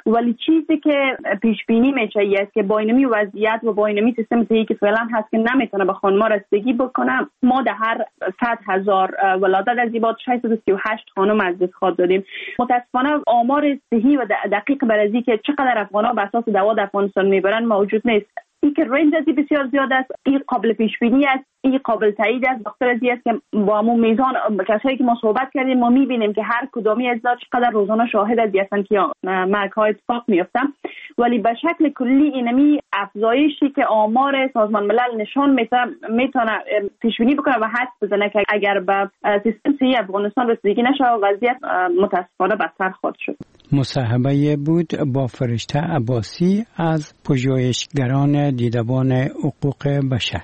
ولی چیزی که پیش بینی میشه است که با اینمی وضعیت و با اینمی سیستم صحی که فعلا هست که نمیتونه به خانم‌ها رسیدگی بکنه، ما در هر 100,000 ولادت از این بعد 638 خانم از دست خود دادیم. متاسفانه آمار صحیح و دقیق بر ازی که چقدر افغان‌ها به اساس دوا در افغانستان میبرن موجود نیست. این که رنج ازی بسیار زیاد است، این قابل پیش بینی است، این قابل تایید است. بخاطر ازی است که با همون میزان کسایی که ما صحبت کردیم ما میبینیم که هر کدامی از اینا چقدر روزانه شاهد ازی هستن که مرگ‌های اتفاق میفته. ولی به شکل کلی اینمی افزایشی که آمار سازمان ملل نشان میتونه پیش بینی بکنه و حدس بزنه که اگر به سیستم صحی افغانستان رسیدگی نشه وضعیت متاسفانه بدتر خواهد شد. مصاحبه بود با فرشته عباسی از پژوهشگران دیدبان حقوق بشر.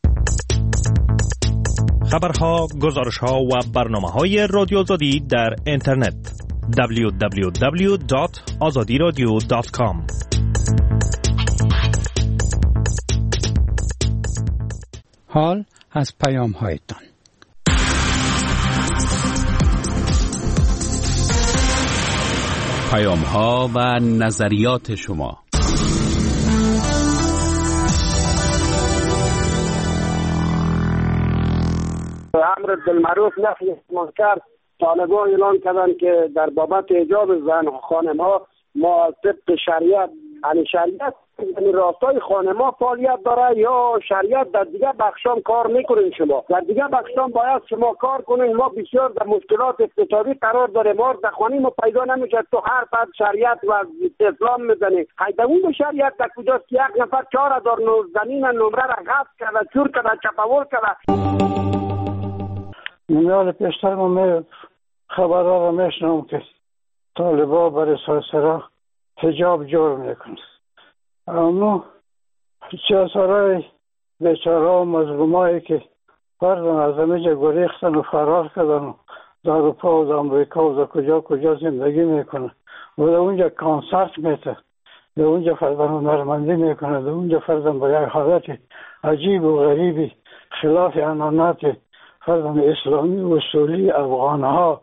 خبرها، گزارش‌ها و برنامه‌های رادیو آزادی در اینترنت www.azadiradio.com. حال از پیام‌هایتان. پیام‌ها و نظریات شما. امر بالمعروف نهی منکر، طالبان اعلان کردند که در بابت حجاب زن و خانم‌ها ما طبق شریعت، یعنی شریعت یعنی راستای خانم‌ها فعالیت داره یا شریعت در دیگه بخشام کار میکنین؟ شما در دیگه بخشام باید شما کار کنین. ما بسیار در مشکلات اقتصادی قرار داره، ما در خانه ما پیدا نمیشه، تو هر فرد شریعت و اسلام میزنی. حیدون شریعت در کجاست که یک نفر 4000 زمین نمره را غصب کرده، چور کرده، چپاول کرده. میال پیشتر ما خبرها را میشنم که طالبا برای سرسرا حجاب جور میکنه، اما چهارای بیچاره و مظلومایی که فردن از همه جا گریختن و فرار کردن در اروپا و در امریکا و در کجا زندگی میکنن و در اونجا کانسرت میته، در اونجا فردن هنرمندی میکنه، در اونجا فردن با یک حالت عجیب و غریبی خلاف عنعنات فردن اسلامی و اصولی افغانها.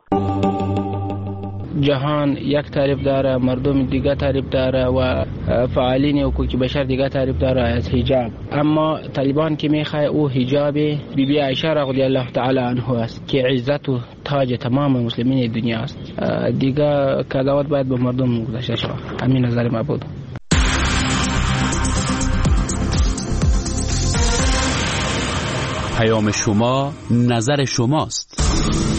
جهان یک تعریف داره، مردم دیگه تعریف داره و فعالین حقوق بشر دیگه تعریف داره از حجاب. اما طالبان که میخواه او حجاب بیبی عایشه رضی الله تعالی عنها است که عزت و تاج تمام مسلمین دنیا است. دیگه قضاوت باید به مردم گذاشته شود. همین نظر ما بود. پیام شما نظر شماست.